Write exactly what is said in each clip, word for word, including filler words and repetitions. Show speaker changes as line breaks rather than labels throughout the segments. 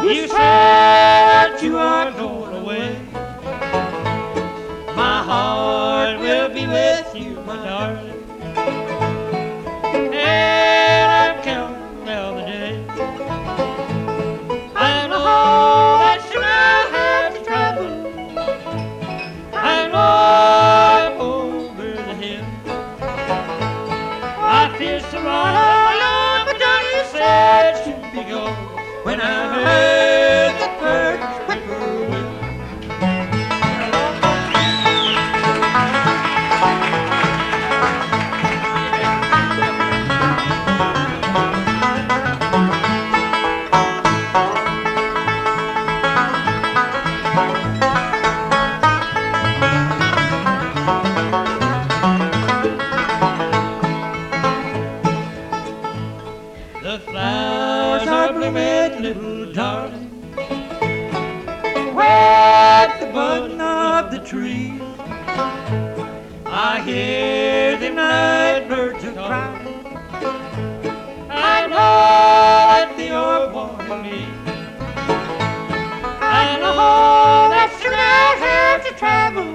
You said you are going away. My heart will be with you, my darling. And I'm counting down the days. I know that soon I'll have to travel. I know I'm over the hill. I feel so all alone, but Johnny said she'd be gone when I heard the first whippoorwill. The flowers are blooming, little darling, at the button of the tree. I hear the night birds are crying. I know that they are warning me. I know that soon I'll have to travel.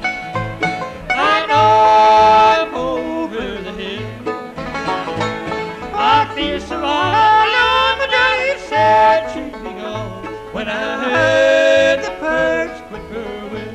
I know I'm over the hill. I feel so all alone, but Johnny said she'd be gone when I heard the first whippoorwill.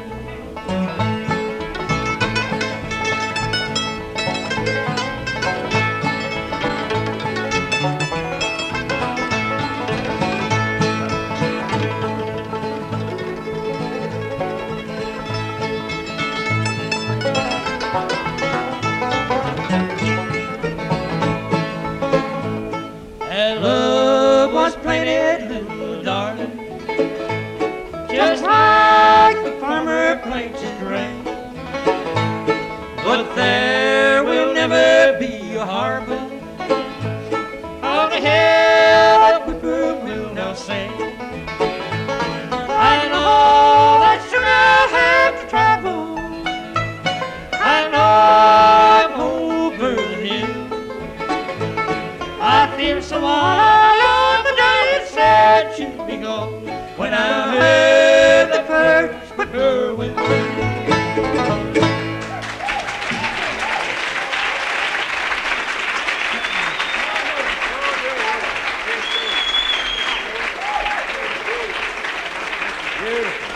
And love was planted, little darling, just like the farmer plants his grain. But there will never be a harvest on the hill that whippoorwill now sing. I know that soon I'll have to travel. I know I'm over the hill. I feel so all alone, but Johnny said she'd be gone when I heard the first whippoorwill. Beautiful.